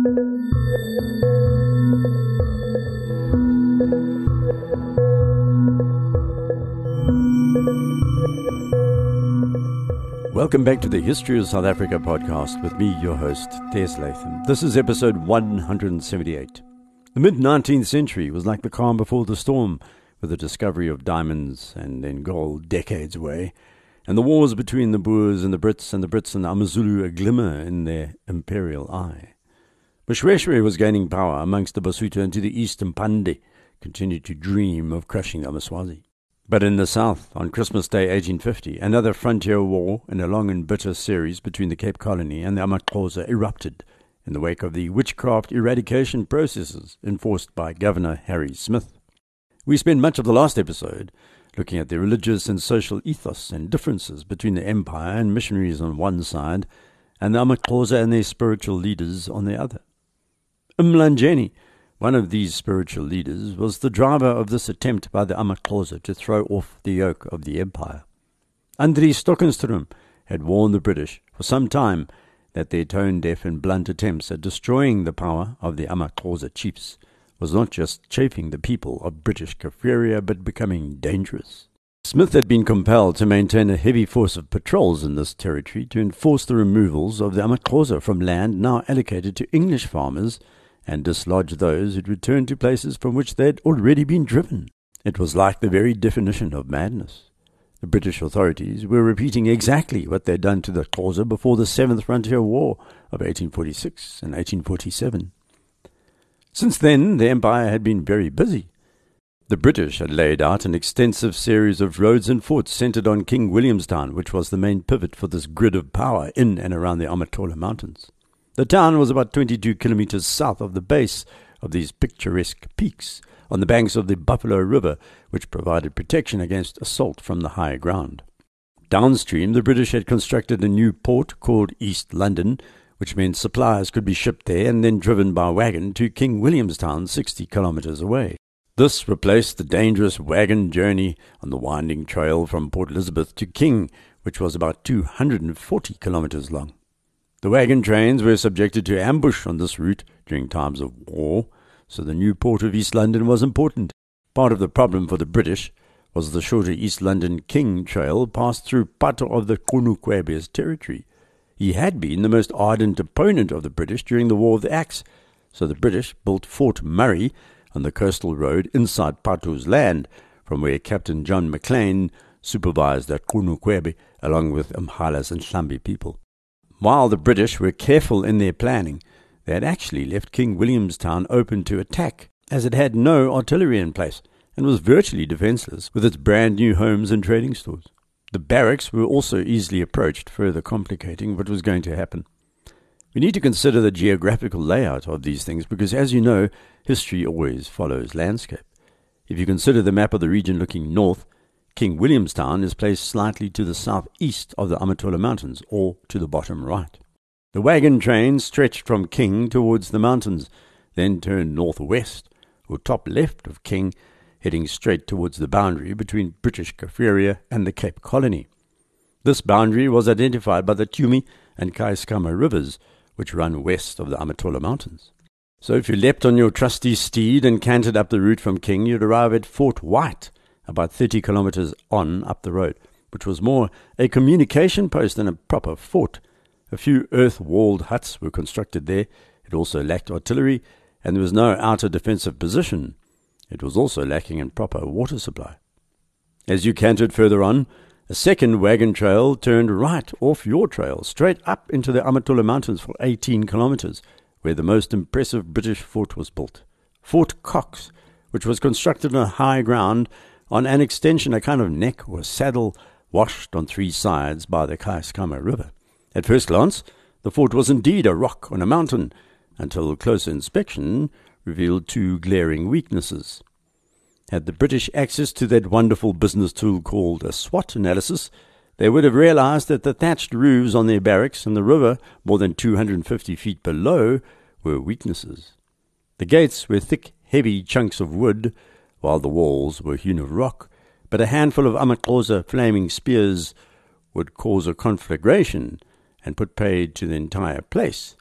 Welcome back to the History of South Africa podcast with me, your host, Tess Latham. This is episode 178. The mid-19th century was like the calm before the storm, with the discovery of diamonds and then gold decades away, and the wars between the Boers and the Brits and the Amazulu a glimmer in their imperial eye. Moshoeshoe was gaining power amongst the Basotho, and to the east Mpande continued to dream of crushing the Amaswazi. But in the south, on Christmas Day 1850, another frontier war in a long and bitter series between the Cape Colony and the AmaXhosa erupted in the wake of the witchcraft eradication processes enforced by Governor Harry Smith. We spent much of the last episode looking at the religious and social ethos and differences between the empire and missionaries on one side and the AmaXhosa and their spiritual leaders on the other. Mlanjeni, one of these spiritual leaders, was the driver of this attempt by the AmaXhosa to throw off the yoke of the empire. Andries Stockenstrom had warned the British for some time that their tone-deaf and blunt attempts at destroying the power of the AmaXhosa chiefs was not just chafing the people of British Kaffraria, but becoming dangerous. Smith had been compelled to maintain a heavy force of patrols in this territory to enforce the removals of the AmaXhosa from land now allocated to English farmers and dislodge those who'd returned to places from which they had already been driven. It was like the very definition of madness. The British authorities were repeating exactly what they'd done to the Xhosa before the Seventh Frontier War of 1846 and 1847. Since then, the Empire had been very busy. The British had laid out an extensive series of roads and forts centered on King Williamstown, which was the main pivot for this grid of power in and around the Amatola Mountains. The town was about 22 kilometers south of the base of these picturesque peaks, on the banks of the Buffalo River, which provided protection against assault from the high ground. Downstream, the British had constructed a new port called East London, which meant supplies could be shipped there and then driven by wagon to King Williamstown, 60 kilometers away. This replaced the dangerous wagon journey on the winding trail from Port Elizabeth to King, which was about 240 kilometers long. The wagon trains were subjected to ambush on this route during times of war, so the new port of East London was important. Part of the problem for the British was the shorter East London King Trail passed through part of the Qunu-Kwebe's territory. He had been the most ardent opponent of the British during the War of the Axe, so the British built Fort Murray on the coastal road inside Patu's land, from where Captain John Maclean supervised the Qunu-Kwebe along with Mhala's and Hlambi people. While the British were careful in their planning, they had actually left King Williamstown open to attack, as it had no artillery in place and was virtually defenceless with its brand new homes and trading stores. The barracks were also easily approached, further complicating what was going to happen. We need to consider the geographical layout of these things because, as you know, history always follows landscape. If you consider the map of the region looking north, King Williamstown is placed slightly to the southeast of the Amatola Mountains, or to the bottom right. The wagon train stretched from King towards the mountains, then turned northwest, or top left of King, heading straight towards the boundary between British Kaffraria and the Cape Colony. This boundary was identified by the Tumi and Kaiskama rivers, which run west of the Amatola Mountains. So if you leapt on your trusty steed and cantered up the route from King, you'd arrive at Fort White, about 30 kilometers on up the road, which was more a communication post than a proper fort. A few earth-walled huts were constructed there. It also lacked artillery, and there was no outer defensive position. It was also lacking in proper water supply. As you cantered further on, a second wagon trail turned right off your trail, straight up into the Amatola Mountains for 18 kilometers, where the most impressive British fort was built. Fort Cox, which was constructed on high ground on an extension, a kind of neck or saddle, washed on three sides by the Kaiskama River. At first glance, the fort was indeed a rock on a mountain, until closer inspection revealed two glaring weaknesses. Had the British access to that wonderful business tool called a SWOT analysis, they would have realized that the thatched roofs on their barracks and the river, more than 250 feet below, were weaknesses. The gates were thick, heavy chunks of wood, while the walls were hewn of rock, but a handful of AmaXhosa flaming spears would cause a conflagration and put paid to the entire place.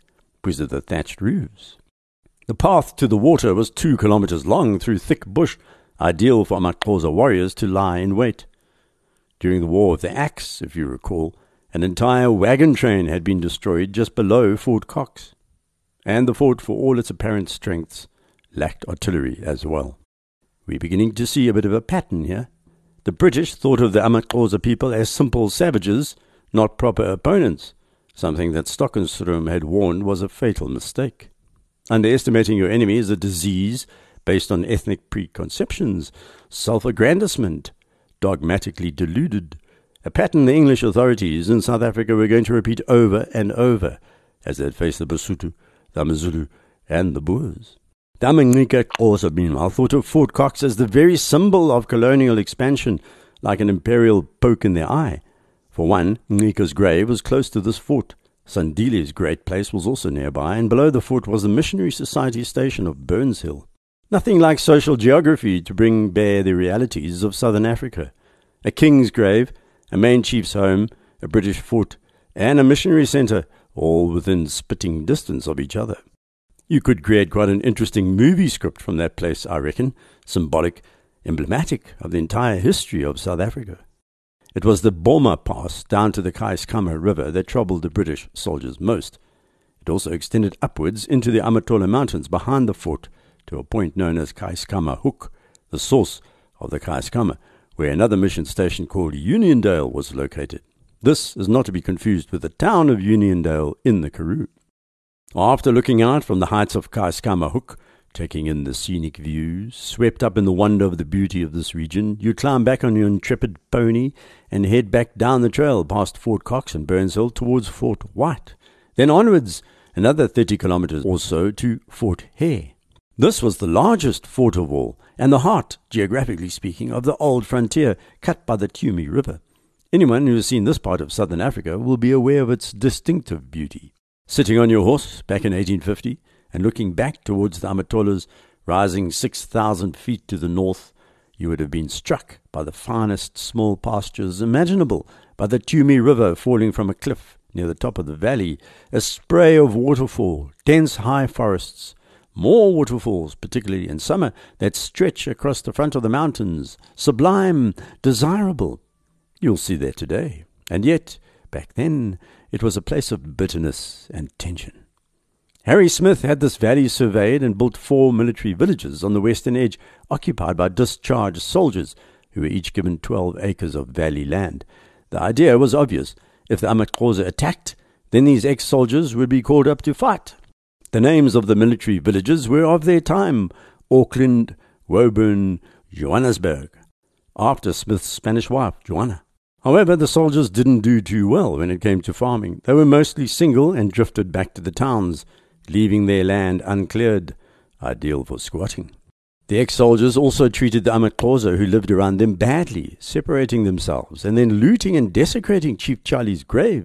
because of the thatched roofs. The path to the water was 2 kilometers long through thick bush, ideal for Amaxhosa warriors to lie in wait. During the War of the Axe, if you recall, an entire wagon train had been destroyed just below Fort Cox. And the fort, for all its apparent strengths, lacked artillery as well. We're beginning to see a bit of a pattern here. The British thought of the Amaxhosa people as simple savages, not proper opponents, something that Stockenstrom had warned was a fatal mistake. Underestimating your enemy is a disease based on ethnic preconceptions, self-aggrandizement, dogmatically deluded, a pattern the English authorities in South Africa were going to repeat over and over as they'd face the Basotho, the AmaZulu, and the Boers. The Amaxhosa, meanwhile, thought of Fort Cox as the very symbol of colonial expansion, like an imperial poke in their eye. For one, Ncika's grave was close to this fort. Sandile's great place was also nearby, and below the fort was the Missionary Society station of Burns Hill. Nothing like social geography to bring bare the realities of southern Africa. A king's grave, a main chief's home, a British fort, and a missionary centre, all within spitting distance of each other. You could create quite an interesting movie script from that place, I reckon, symbolic, emblematic of the entire history of South Africa. It was the Boma Pass down to the Keiskamma River that troubled the British soldiers most. It also extended upwards into the Amatola Mountains behind the fort to a point known as Keiskamma Hoek, the source of the Keiskamma, where another mission station called Uniondale was located. This is not to be confused with the town of Uniondale in the Karoo. After looking out from the heights of Keiskamma Hoek, taking in the scenic views, swept up in the wonder of the beauty of this region, you climb back on your intrepid pony and head back down the trail past Fort Cox and Burns Hill towards Fort White. Then onwards, another 30 kilometers or so to Fort Hare. This was the largest fort of all, and the heart, geographically speaking, of the old frontier cut by the Tumi River. Anyone who has seen this part of southern Africa will be aware of its distinctive beauty. Sitting on your horse back in 1850 and looking back towards the Amatolas rising 6,000 feet to the north, you would have been struck by the finest small pastures imaginable, by the Tumi River falling from a cliff near the top of the valley, a spray of waterfall, dense high forests, more waterfalls, particularly in summer, that stretch across the front of the mountains, sublime, desirable. You'll see that today. And yet, back then, it was a place of bitterness and tension. Harry Smith had this valley surveyed and built 4 military villages on the western edge, occupied by discharged soldiers, who were each given 12 acres of valley land. The idea was obvious. If the Amaxhosa attacked, then these ex-soldiers would be called up to fight. The names of the military villages were of their time: Auckland, Woburn, Johannesburg, after Smith's Spanish wife, Joanna. However, the soldiers didn't do too well when it came to farming. They were mostly single and drifted back to the towns, leaving their land uncleared, ideal for squatting. The ex-soldiers also treated the Amaxhosa who lived around them badly, separating themselves and then looting and desecrating Chief Charlie's grave.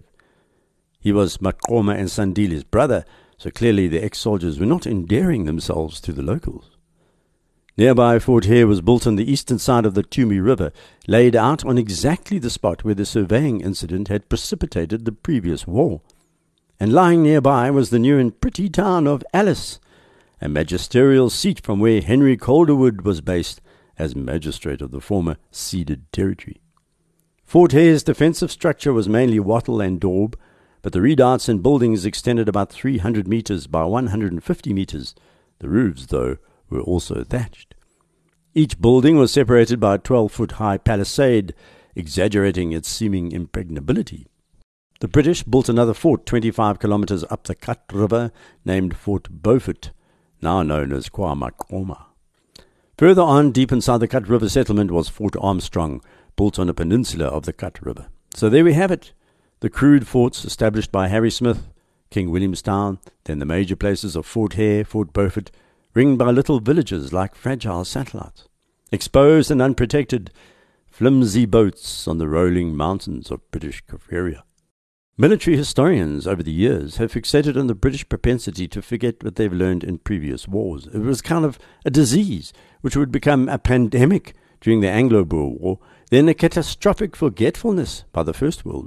He was Maqoma and Sandile's brother, so clearly the ex-soldiers were not endearing themselves to the locals. Nearby, Fort Hare was built on the eastern side of the Tumi River, laid out on exactly the spot where the surveying incident had precipitated the previous war. And lying nearby was the new and pretty town of Alice, a magisterial seat from where Henry Calderwood was based as magistrate of the former ceded territory. Fort Hare's defensive structure was mainly wattle and daub, but the redoubts and buildings extended about 300 meters by 150 meters. The roofs, though, were also thatched. Each building was separated by a 12-foot-high palisade, exaggerating its seeming impregnability. The British built another fort 25 kilometers up the Kat River, named Fort Beaufort, now known as KwaMaqoma. Further on, deep inside the Kat River settlement, was Fort Armstrong, built on a peninsula of the Kat River. So there we have it, the crude forts established by Harry Smith, King Williamstown, then the major places of Fort Hare, Fort Beaufort, ringed by little villages like fragile satellites, exposed and unprotected, flimsy boats on the rolling mountains of British Kaffraria. Military historians over the years have fixated on the British propensity to forget what they've learned in previous wars. It was kind of a disease which would become a pandemic during the Anglo-Boer War, then a catastrophic forgetfulness by the First World War.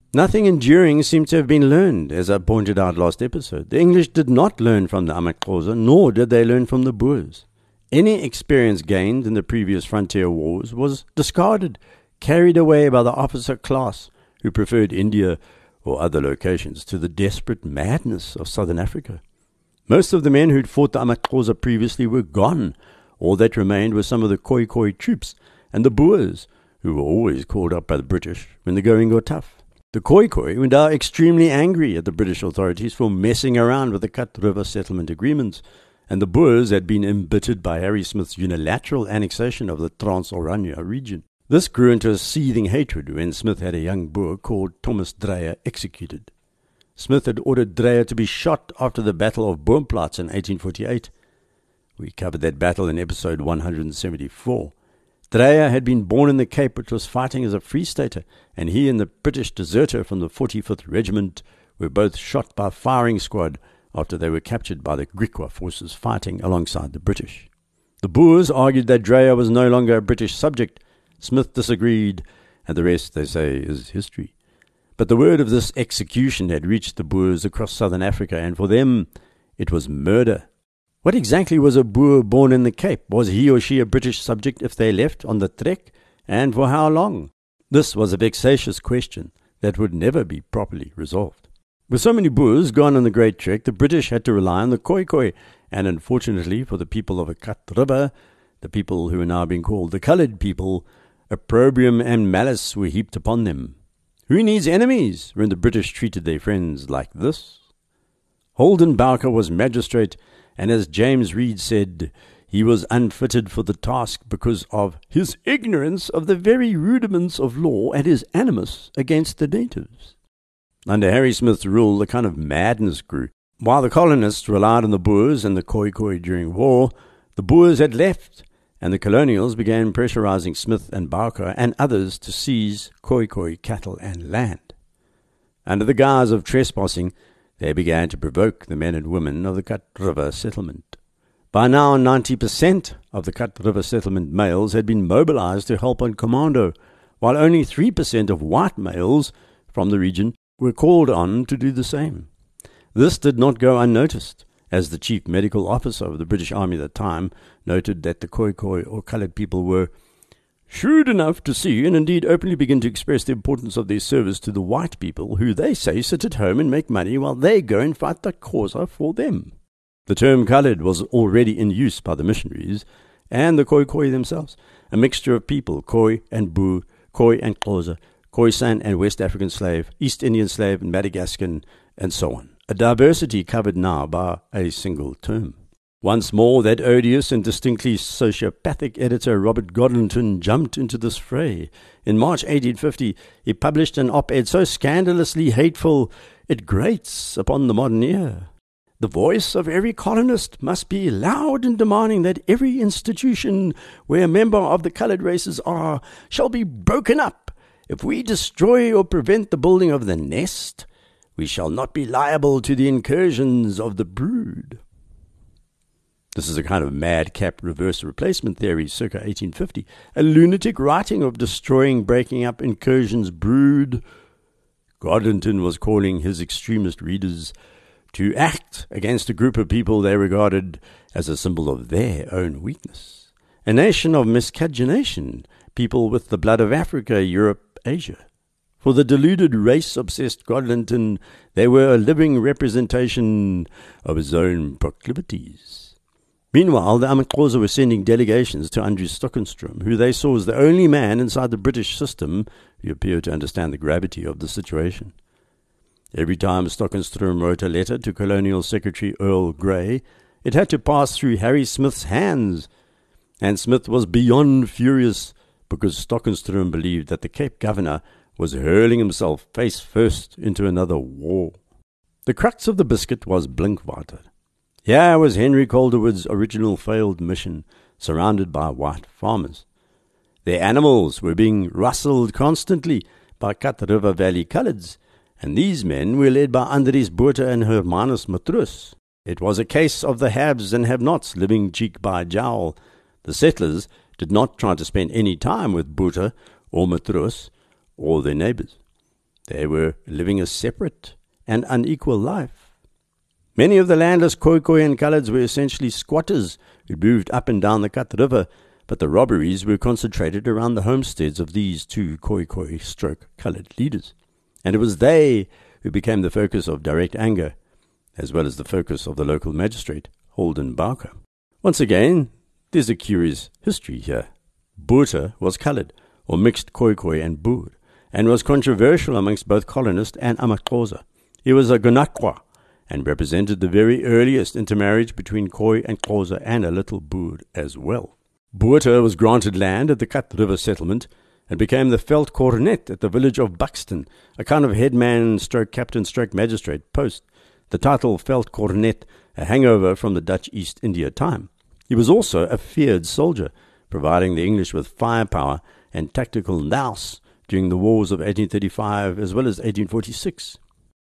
Nothing enduring seems to have been learned, as I pointed out last episode. The English did not learn from the amaXhosa, nor did they learn from the Boers. Any experience gained in the previous frontier wars was discarded, carried away by the officer class who preferred India or other locations to the desperate madness of Southern Africa. Most of the men who'd fought the amaXhosa previously were gone. All that remained were some of the Khoi troops and the Boers, who were always called up by the British when the going got tough. The Khoi were now extremely angry at the British authorities for messing around with the Cut River settlement agreements, and the Boers had been embittered by Harry Smith's unilateral annexation of the Trans-Oranje region. This grew into a seething hatred when Smith had a young Boer called Thomas Dreyer executed. Smith had ordered Dreyer to be shot after the Battle of Boomplatz in 1848. We covered that battle in episode 174. Dreyer had been born in the Cape, which was fighting as a Free Stater, and he and the British deserter from the 45th Regiment were both shot by a firing squad after they were captured by the Griqua forces fighting alongside the British. The Boers argued that Dreyer was no longer a British subject. Smith disagreed, and the rest, they say, is history. But the word of this execution had reached the Boers across southern Africa, and for them it was murder. What exactly was a Boer born in the Cape? Was he or she a British subject if they left on the trek? And for how long? This was a vexatious question that would never be properly resolved. With so many Boers gone on the Great Trek, the British had to rely on the Khoi, and unfortunately for the people of the Cut River, the people who are now being called the coloured people, opprobrium and malice were heaped upon them. Who needs enemies when the British treated their friends like this? Holden Bowker was magistrate, and as James Reed said, he was unfitted for the task because of his ignorance of the very rudiments of law and his animus against the natives. Under Harry Smith's rule, the kind of madness grew. While the colonists relied on the Boers and the Khoi during war, the Boers had left, and the colonials began pressurizing Smith and Bowker and others to seize Khoi cattle and land. Under the guise of trespassing, they began to provoke the men and women of the Cut River settlement. By now, 90% of the Cut River settlement males had been mobilized to help on commando, while only 3% of white males from the region were called on to do the same. This did not go unnoticed, as the chief medical officer of the British Army at the time noted that the Khoi or coloured people were shrewd enough to see and indeed openly begin to express the importance of their service to the white people who they say sit at home and make money while they go and fight the Xhosa for them. The term coloured was already in use by the missionaries and the Khoi themselves, a mixture of people, Khoi and Boer, Khoi and Xhosa, Khoisan and West African slave, East Indian slave and Madagascan, and so on. A diversity covered now by a single term. Once more, that odious and distinctly sociopathic editor Robert Godlington jumped into this fray. In March 1850, he published an op-ed so scandalously hateful it grates upon the modern ear. The voice of every colonist must be loud in demanding that every institution where a member of the coloured races are shall be broken up. If we destroy or prevent the building of the nest, we shall not be liable to the incursions of the brood. This is a kind of madcap reverse replacement theory circa 1850, a lunatic writing of destroying, breaking up, incursions, brood. Godlington was calling his extremist readers to act against a group of people they regarded as a symbol of their own weakness. A nation of miscegenation, people with the blood of Africa, Europe, Asia. For the deluded race-obsessed Godlington, they were a living representation of his own proclivities. Meanwhile, the amaXhosa were sending delegations to Andrew Stockenstrom, who they saw as the only man inside the British system who appeared to understand the gravity of the situation. Every time Stockenstrom wrote a letter to Colonial Secretary Earl Grey, it had to pass through Harry Smith's hands, and Smith was beyond furious because Stockenstrom believed that the Cape Governor was hurling himself face first into another war. The crux of the biscuit was Blinkwater. Here was Henry Calderwood's original failed mission, surrounded by white farmers. Their animals were being rustled constantly by Cut River Valley coloureds, and these men were led by Andries Botha and Hermanus Matrus. It was a case of the haves and have-nots living cheek by jowl. The settlers did not try to spend any time with Botha or Matrus or their neighbours. They were living a separate and unequal life. Many of the landless Khoikhoi and Coloureds were essentially squatters who moved up and down the Kat River, but the robberies were concentrated around the homesteads of these two Khoikhoi/Coloured leaders. And it was they who became the focus of direct anger, as well as the focus of the local magistrate, Holden Bowker. Once again, there's a curious history here. Botha was coloured, or mixed Khoikhoi and Boer, and was controversial amongst both colonists and amaXhosa. He was a Gonaqwa, and represented the very earliest intermarriage between Khoi and Xhosa and a little Boer as well. Botha was granted land at the Kat River settlement and became the veldkornet at the village of Buxton, a kind of headman/captain/magistrate post. The title veldkornet, a hangover from the Dutch East India time. He was also a feared soldier, providing the English with firepower and tactical nous during the wars of 1835 as well as 1846.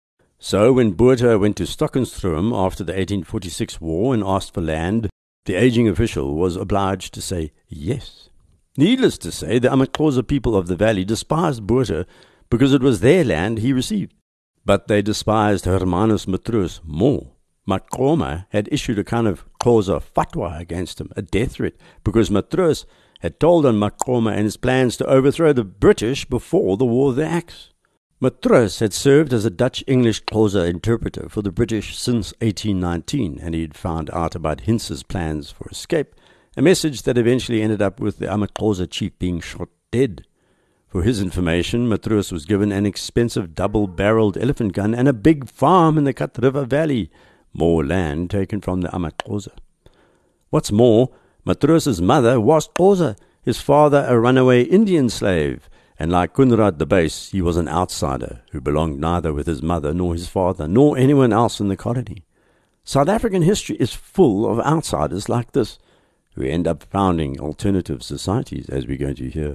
So when Botha went to Stockenstrom after the 1846 war and asked for land, the aging official was obliged to say yes. Needless to say, the amaXhosa people of the valley despised Botha because it was their land he received. But they despised Hermanus Matroos more. Maqoma had issued a kind of Xhosa fatwa against him, a death threat, because Matroos had told on Maqoma and his plans to overthrow the British before the War of the Axe. Matroos had served as a Dutch-English Xhosa interpreter for the British since 1819, and he had found out about Hince's plans for escape, a message that eventually ended up with the amaXhosa chief being shot dead. For his information, Matroos was given an expensive double-barreled elephant gun and a big farm in the Kat River Valley, more land taken from the amaXhosa. What's more, Matroos's mother was Xhosa, his father a runaway Indian slave, and like Kunrad the Base, he was an outsider who belonged neither with his mother nor his father, nor anyone else in the colony. South African history is full of outsiders like this, who end up founding alternative societies, as we're going to hear.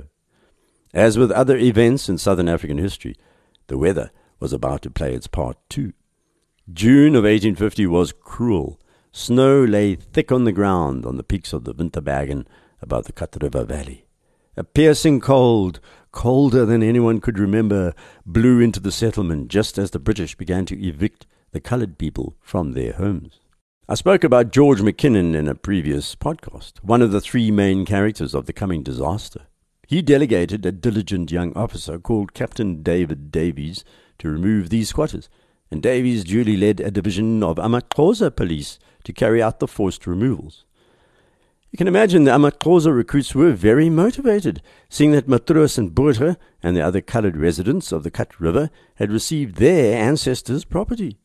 As with other events in Southern African history, the weather was about to play its part too. June of 1850 was cruel. Snow lay thick on the ground on the peaks of the Winterbergen above the Kat River Valley. A piercing cold, colder than anyone could remember, blew into the settlement just as the British began to evict the coloured people from their homes. I spoke about George McKinnon in a previous podcast, one of the three main characters of the coming disaster. He delegated a diligent young officer called Captain David Davies to remove these squatters, and Davies duly led a division of amaXhosa police to carry out the forced removals. You can imagine the amaXhosa recruits were very motivated, seeing that Matroos and Botha and the other coloured residents of the Kat River had received their ancestors' property.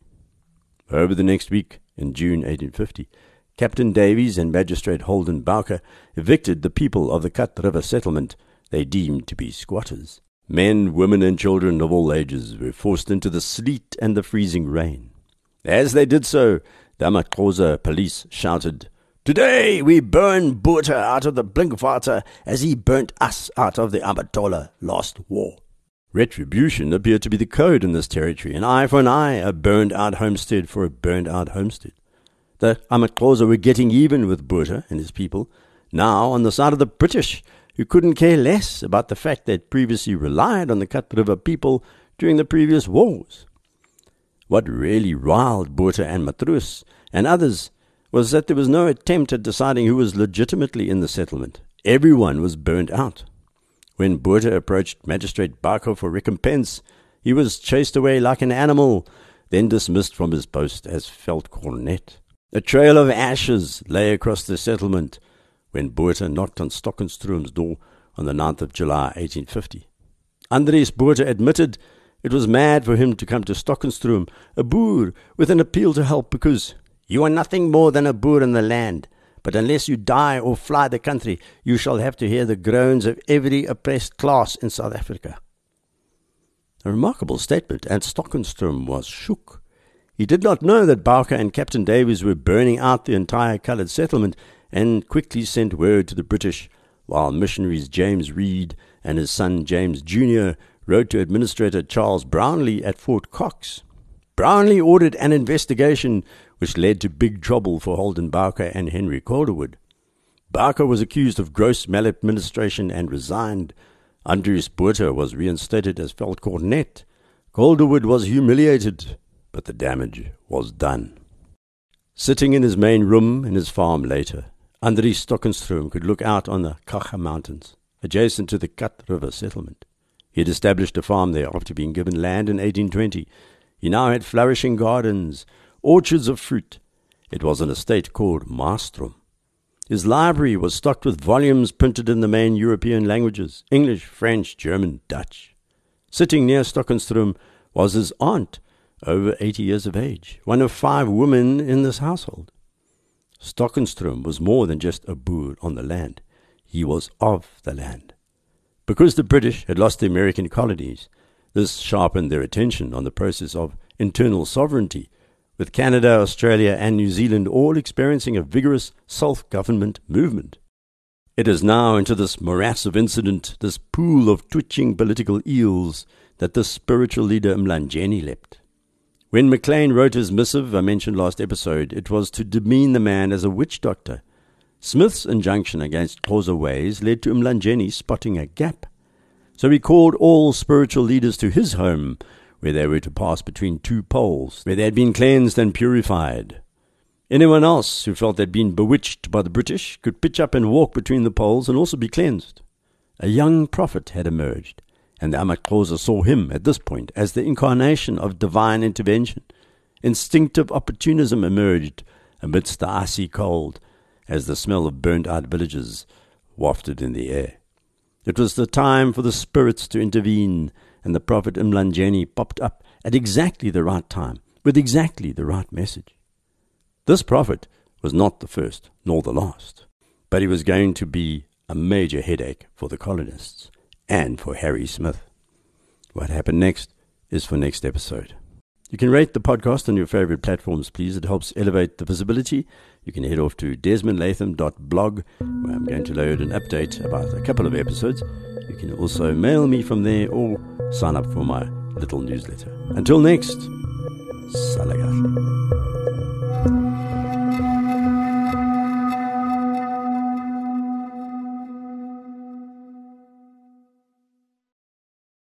Over the next week, in June 1850, Captain Davies and Magistrate Holden Bowker evicted the people of the Kat River settlement they deemed to be squatters. Men, women and children of all ages were forced into the sleet and the freezing rain. As they did so, the amaXhosa police shouted, "Today we burn Botha out of the Blinkwater as he burnt us out of the Amatola last war." Retribution appeared to be the code in this territory, an eye for an eye, a burned-out homestead for a burned-out homestead. The amaXhosa were getting even with Botha and his people, now on the side of the British, who couldn't care less about the fact they'd previously relied on the Kat River people during the previous wars. What really riled Botha and Matroos and others was that there was no attempt at deciding who was legitimately in the settlement. Everyone was burnt out. When Botha approached Magistrate Bowker for recompense, he was chased away like an animal, then dismissed from his post as veldkornet. A trail of ashes lay across the settlement when Botha knocked on Stockenstrom's door on the 9th of July 1850. Andries Botha admitted it was mad for him to come to Stockenstrom, a Boer, with an appeal to help because "you are nothing more than a Boer in the land, but unless you die or fly the country, you shall have to hear the groans of every oppressed class in South Africa." A remarkable statement, and Stockenstrom was shook. He did not know that Bowker and Captain Davies were burning out the entire coloured settlement, and quickly sent word to the British, while missionaries James Reed and his son James Jr. wrote to Administrator Charles Brownlee at Fort Cox. Brownlee ordered an investigation which led to big trouble for Holden Bowker and Henry Calderwood. Bowker was accused of gross maladministration and resigned. Andries Botha was reinstated as veldkornet. Calderwood was humiliated, but the damage was done. Sitting in his main room in his farm later, Andries Stockenstrom could look out on the Kacha Mountains, adjacent to the Kat River settlement. He had established a farm there after being given land in 1820. He now had flourishing gardens, orchards of fruit. It was an estate called Maastrom. His library was stocked with volumes printed in the main European languages, English, French, German, Dutch. Sitting near Stockenstrom was his aunt, over 80 years of age, one of 5 women in this household. Stockenstrom was more than just a boer on the land. He was of the land. Because the British had lost the American colonies, this sharpened their attention on the process of internal sovereignty, with Canada, Australia, and New Zealand all experiencing a vigorous self-government movement. It is now into this morass of incident, this pool of twitching political eels, that the spiritual leader Mlanjeni leapt. When Maclean wrote his missive I mentioned last episode, it was to demean the man as a witch doctor. Smith's injunction against Xhosa ways led to Mlanjeni spotting a gap. So he called all spiritual leaders to his home, where they were to pass between 2 poles, where they had been cleansed and purified. Anyone else who felt they'd been bewitched by the British could pitch up and walk between the poles and also be cleansed. A young prophet had emerged, and the amaXhosa saw him at this point as the incarnation of divine intervention. Instinctive opportunism emerged amidst the icy cold, as the smell of burnt-out villages wafted in the air. It was the time for the spirits to intervene, and the prophet Mlanjeni popped up at exactly the right time, with exactly the right message. This prophet was not the first nor the last, but he was going to be a major headache for the colonists and for Harry Smith. What happened next is for next episode. You can rate the podcast on your favorite platforms, please. It helps elevate the visibility. You can head off to desmondlatham.blog, where I'm going to load an update about a couple of episodes. You can also mail me from there or sign up for my little newsletter. Until next, Salagahle.